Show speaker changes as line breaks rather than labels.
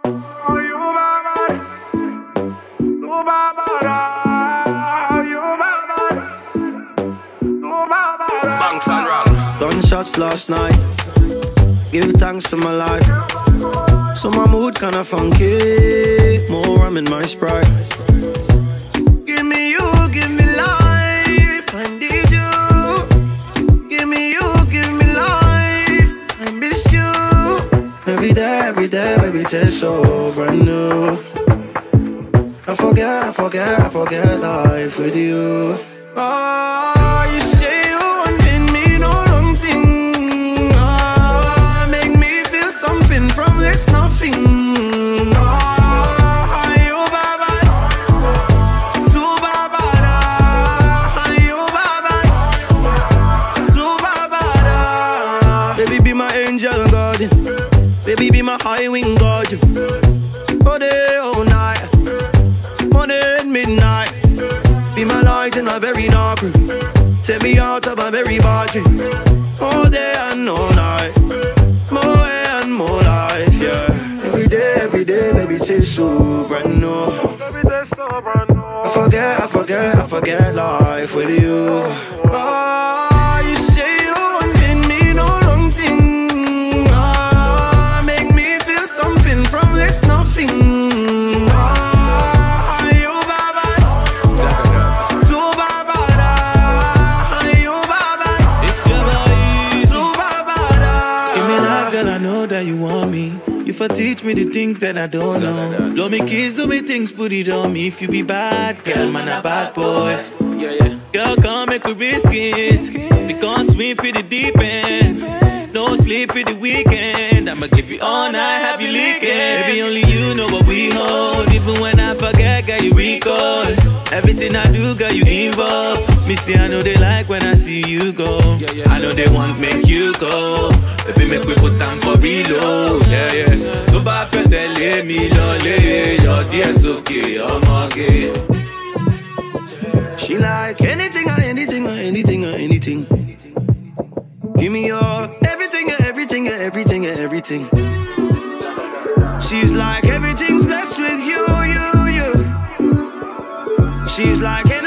Banks and ranks.
Gunshots last night. Give thanks to my life. So my mood kinda funky. More rum in my Sprite. Give me you, give me life. I need you. Give me you, give me life. I miss you. Every day, baby, tastes so brand new. I forget life with you. Oh, you say you want me, no long thing. Oh, make me feel something from this nothing. Oh, you baba, tu baba, you baba, tu baba. Baby, be my angel guardian. Baby, be my high wing guardian. All day, all night, morning and midnight. Be my light in a very dark room. Take me out of a very bad dream. All day and all night. More and more life, yeah. Every day, baby, tastes so brand new. I forget life with you. Oh, you say you want me, no long thing. Oh, make me feel something from this nothing. If I teach me the things that I don't know. Love me kiss, do me things, put it on me. If you be bad, girl, man, a bad boy. Girl, come make we risk it. We can't swim for the deep end. No sleep for the weekend. I'ma give you all night, have you leaking. Baby, only you know what we hold. Even when I forget, girl, you recall. Everything I do, girl, you involved. Me see, I know they like when I see you go. I know they want make you go. Baby, make we put time for reload. Go back and tell me, lolly. Your dear's okay, I'm okay. She like anything or anything or anything or anything. Give me your everything and everything and everything and everything. She's like everything's blessed with you. She's like